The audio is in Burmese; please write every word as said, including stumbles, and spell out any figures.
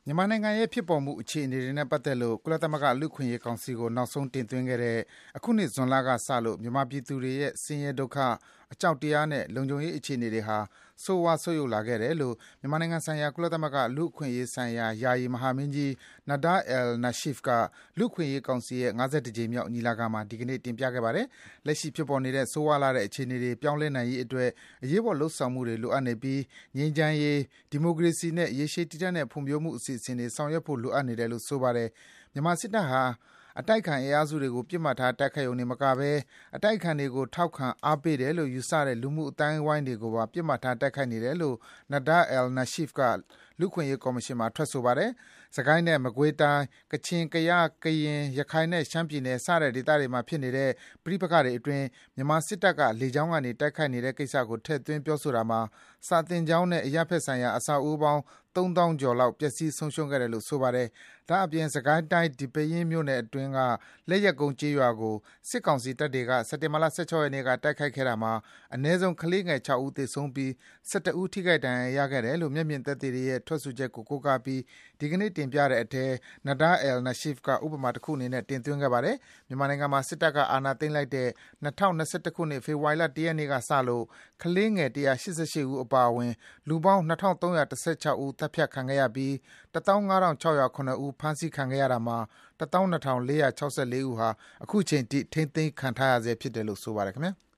မြန်မာနိုင်ငံရဲ့ဖြစ်ပေါ်မှုအခြေအနေတွေနဲ့ပတ်သက်လို့ကုလသမဂ္ဂလူ့အခွင့်အရေးကောင်စီကိုနောက်ဆုံးတင်သွင်းခဲ့တဲ့အခုနှစ်ဇွန်လကစလို့မြန်မာပြည်သူတွေရဲ့ဆင်းရဲဒုက္ခ၊အကြောက်တရားနဲ့လုံခြုံရေးအခြေအနေတွေဟာဆိုးဝါးဆုတ်ယုတ်လာခဲ့တယ်လို့မြန်မာနိုင်ငံဆိုင်ရာကုလသမဂ္ဂလူ့အခွင့်အရေးဆိုင်ရာယာယီမဟာမင်းကြီး Nada al-Nashif ကလူ့အခွင့်အရေးကောင်စီရဲ့ ၅၁ ကြိမ်မြောက်ညီလာခံမှာဒီကနေ့တင်ပြခဲ့ပါတယ်။လက်ရှိဖြစ်ပေါ်နေတဲ့ဆိုးဝါးလှတဲ့အခြေအနေတွေပြောင်းလဲနိုင်ရေးအတွက်အရေးပေါ်လုပ်ဆောင်မှုတွေလိုအပ်နေပြီးငြိမ်းချမ်းရေး၊ဒီမိုကရေစီနဲ့ရေရှည်တည်တံ့တဲ့ဖွံ့ဖြိုးမှုအစီအစဉ်တွေဆောင်ရွက်ဖို့လိုအပ်နေတယ်လို့ဆိုပါတယ်။မြန်မာစစ်တပ်ဟာအတိုက်အခံအင်အားစုတွေကိုပစ်မှတ်ထားတိုက်ခိုက်ရုံတင်မကဘဲအတိုက်အခံတွေကိုထောက်ခံအားပေးတယ်လို့ယူဆတဲ့လူမှုအသိုင်းအဝိုင်းတွေကိုပါပစ်မှတ်ထားတိုက်ခိုက်နေတယ်လို့ Nada al-Nashif ကလူ့အခွင့်အရေးကော်မရှင်မှာထွက်ဆိုပါတယ်။စစ်ကိုင်းနဲ့မကွေးတိုင်း၊ကချင်၊ကယား၊ကရင်၊ရခိုင်နဲ့ရှမ်းပြည်နယ်စတဲ့ဒေသတွေမှာဖြစ်နေတဲ့ပဋိပက္ခတွေအတွင်းမြန်မာစစ်တပ်ကလေကြောင်းကနေတိုက်ခိုက်နေတဲ့ကိစ္စကိုထည့်သွင်းပြောဆိုတာမှာစာသင်ကျောင်းနဲ့အရပ်ဘက်ဆိုင်ရာအဆောက်အဦပေါင်းသုံးသောင်းကျော်လောက်ပျက်စီးဆုံးရှုံးခဲ့တယ်လို့ဆိုပါတယ်။ဒါ့အပြင်စစ်ကိုင်းတိုင်းဒီပဲယင်းမြို့နယ်အတွင်းကလက်ယက်ကုန်းကျေးရွာကိုစစ်ကောင်စီတပ်တွေကစက်တင်ဘာလ၁၆ရက်နေ့ကတိုက်ခိုက်ခဲ့တာမှာအနည်းဆုံးကလေးငယ်၆ဦးသေဆုံးပြီး၁၁ဦးထိခိုက်ဒဏ်ရာရခဲ့တယ်လို့မျက်မြင်သက်သေတွေရဲ့ထွက်ဆိုချက်ကိုကိုးကားပြီးဒီကနေ့တင်ပြတဲ့အထဲ Nada al-Nashif ကဥပမာတခုအနေနဲ့တင်သွင်းခဲ့ပါတယ်။မြန်မာနိုင်ငံမှာစစ်တပ်ကအာဏာသိမ်းလိုက်တဲ့၂၀၂၁ခုနှစ်ဖေဖော်ဝါရီလ၁ရက်နေ့ကစလို့ကလေးငယ်၁၈၈ဦးအပါအဝင်လူပေါင်း၂၃၁၆ဦးသတ်ဖြတ်ခံခဲ့ရပြီး၁၅၆၀၇ဦးဖမ်းဆီးခံခဲ့ရတာမှာ၁၂၄၆၄ဦးဟာအခုချိန်ထိထိန်းသိမ်းခံထားရဆဲဖြစ်တယ်လို့ဆိုပါတယ်ခင်ဗျာ။